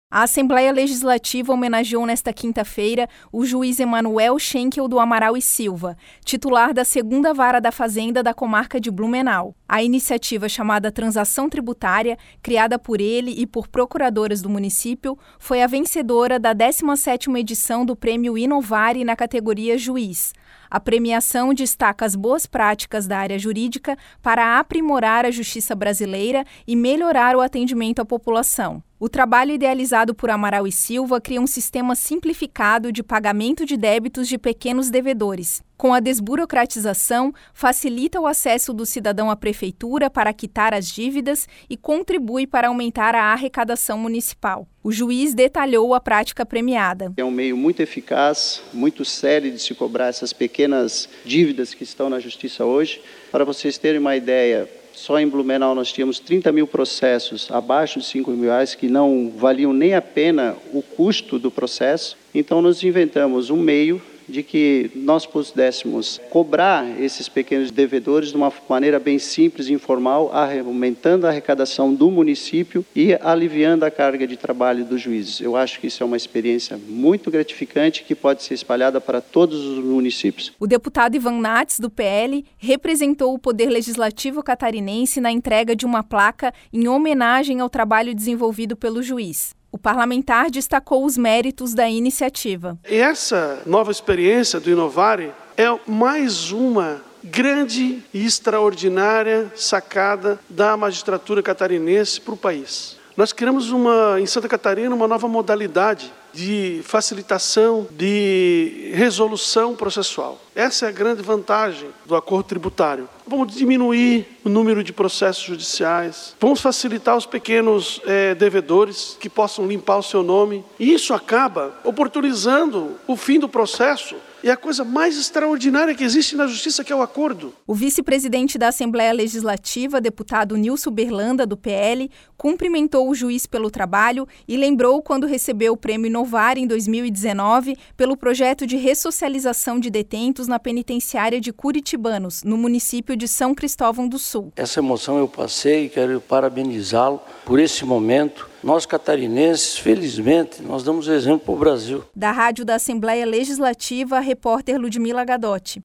A Assembleia Legislativa homenageou nesta quinta-feira o juiz Emanuel Schenkel do Amaral e Silva, titular da 2ª Vara da Fazenda da comarca de Blumenau. A iniciativa chamada Transação Tributária, criada por ele e por procuradoras do município, foi a vencedora da 17ª edição do Prêmio Inovare na categoria Juiz. A premiação destaca as boas práticas da área jurídica para aprimorar a justiça brasileira e melhorar o atendimento à população. O trabalho idealizado por Amaral e Silva cria um sistema simplificado de pagamento de débitos de pequenos devedores. Com a desburocratização, facilita o acesso do cidadão à prefeitura para quitar as dívidas e contribui para aumentar a arrecadação municipal. O juiz detalhou a prática premiada. É um meio muito eficaz, muito sério de se cobrar essas pequenas dívidas que estão na justiça hoje. Para vocês terem uma ideia, só em Blumenau nós tínhamos 30 mil processos abaixo de R$5.000 que não valiam nem a pena o custo do processo. Então nós inventamos um meio de que nós pudéssemos cobrar esses pequenos devedores de uma maneira bem simples e informal, aumentando a arrecadação do município e aliviando a carga de trabalho dos juízes. Eu acho que isso é uma experiência muito gratificante que pode ser espalhada para todos os municípios. O deputado Ivan Nats, do PL, representou o Poder Legislativo catarinense na entrega de uma placa em homenagem ao trabalho desenvolvido pelo juiz. O parlamentar destacou os méritos da iniciativa. Essa nova experiência do Inovare é mais uma grande e extraordinária sacada da magistratura catarinense para o país. Nós criamos em Santa Catarina uma nova modalidade de facilitação, de resolução processual. Essa é a grande vantagem do acordo tributário. Vamos diminuir o número de processos judiciais, vamos facilitar os pequenos devedores que possam limpar o seu nome. E isso acaba oportunizando o fim do processo. E a coisa mais extraordinária que existe na justiça, que é o acordo. O vice-presidente da Assembleia Legislativa, deputado Nilson Berlanda, do PL, cumprimentou o juiz pelo trabalho e lembrou quando recebeu o Prêmio Inovare em 2019 pelo projeto de ressocialização de detentos na penitenciária de Curitibanos, no município de São Cristóvão do Sul. Essa emoção eu passei e quero parabenizá-lo por esse momento. Nós catarinenses, felizmente, nós damos exemplo para o Brasil. Da Rádio da Assembleia Legislativa, a repórter Ludmila Gadotti.